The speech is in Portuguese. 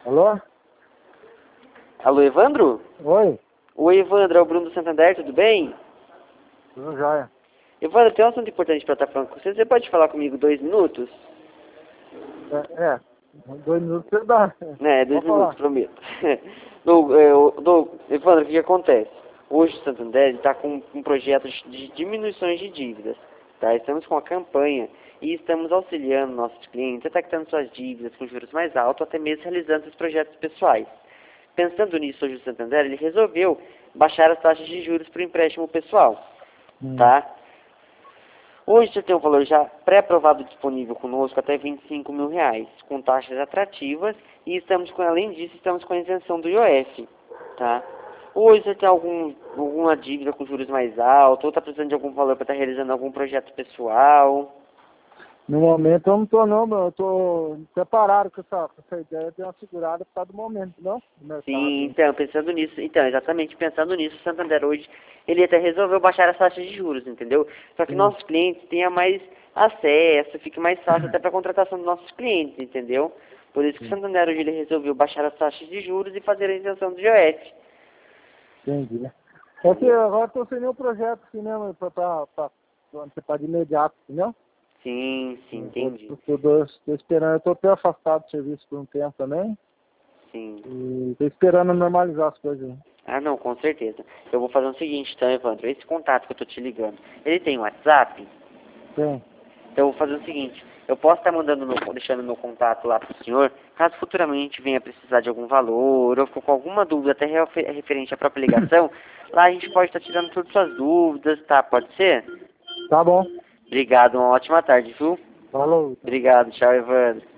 Alô? Alô, Evandro? Oi? Oi, Evandro, é o Bruno do Santander, tudo bem? Tudo jóia. Evandro, tem um assunto importante para estar falando com você. Você pode falar comigo 2 minutos? 2 minutos você dá. É, 2 Pode minutos, falar. prometo. Evandro, o que acontece? Hoje o Santander está com um projeto de diminuições de dívidas. Tá? Estamos com a campanha e estamos auxiliando nossos clientes, até quitando suas dívidas com juros mais altos, até mesmo realizando esses projetos pessoais. Pensando nisso, hoje o Santander ele resolveu baixar as taxas de juros para o empréstimo pessoal. Tá? Hoje você tem um valor já pré-aprovado disponível conosco até R$ 25.000, com taxas atrativas, e além disso, estamos com a isenção do IOF, tá? Hoje você tem alguma dívida com juros mais altos, ou está precisando de algum valor para estar realizando algum projeto pessoal? No momento eu não tô não, eu tô preparado com essa ideia de uma segurada por causa do momento, não? Do mercado. Sim, exatamente pensando nisso, o Santander hoje, ele até resolveu baixar as taxas de juros, entendeu? Só que nossos clientes tenham mais acesso, fique mais fácil até para a contratação dos nossos clientes, entendeu? Por isso que o Santander hoje ele resolveu baixar as taxas de juros e fazer a isenção do IOF. Entendi. É que agora eu tô sem nenhum projeto assim mesmo, pra de imediato, entendeu? Sim, entendi. Tô esperando, eu tô até afastado do serviço por um tempo também. Sim. E tô esperando normalizar as coisas. Ah, não, com certeza. Eu vou fazer o seguinte, então, Evandro, esse contato que eu tô te ligando, ele tem WhatsApp? Tem. Então eu vou fazer o seguinte, eu posso estar deixando meu contato lá pro senhor, caso futuramente venha precisar de algum valor, ou ficou com alguma dúvida até referente à própria ligação, lá a gente pode estar tirando todas as suas dúvidas, tá? Pode ser? Tá bom. Obrigado, uma ótima tarde, viu? Falou. Obrigado, tchau, Evandro.